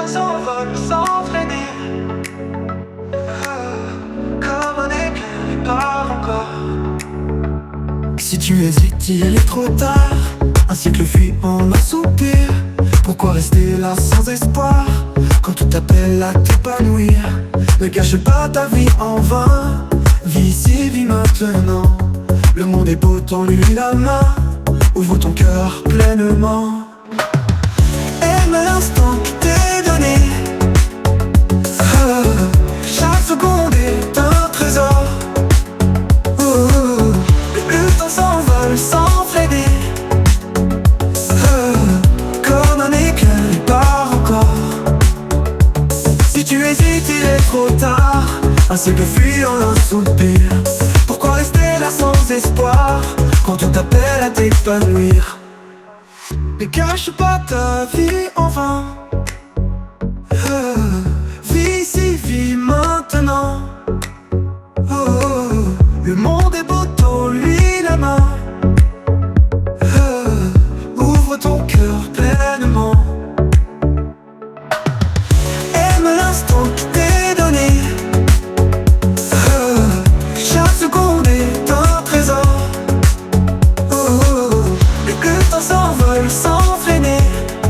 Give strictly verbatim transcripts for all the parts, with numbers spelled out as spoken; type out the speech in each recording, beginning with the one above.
temps s'envole sans freiner. Comme un éclair, il part encore. Si tu hésites, il est trop tard. Un cycle fuit en un soupir. Pourquoi rester là sans espoir quand tout t'appelle à t'épanouir? Ne gâche pas ta vie en vain. Vis ici, vis maintenant. Le monde est beau, tends-lui la main. Ouvre ton cœur pleinement. Aime l'instant qui t'est donné. Ah, chaque seconde est un trésor. Oh, oh, oh. Le temps s'envole sans freiner. Ah, comme un éclair, il part encore. Si tu hésites, il est trop tard. Un cycle fuit en un soupir. Pourquoi rester là sans espoir quand tout t'appelle à t'épanouir? Ne gâche pas ta vie en vain. euh, Vis ici, vis maintenant. oh, oh, oh. Le monde est beau, tends-lui la main. euh, Ouvre ton cœur pleinement. Aime l'instant qui t'est donné. euh, Chaque seconde est un trésor. oh, oh, oh. Le temps s'envole sans freiner.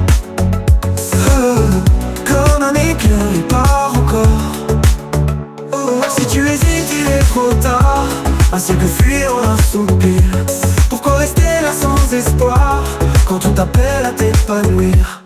euh, Comme un éclair, il part encore. oh, Si tu hésites, il est trop tard. Un cycle fuit en un soupir. Pourquoi rester là sans espoir quand tout t'appelle à t'épanouir?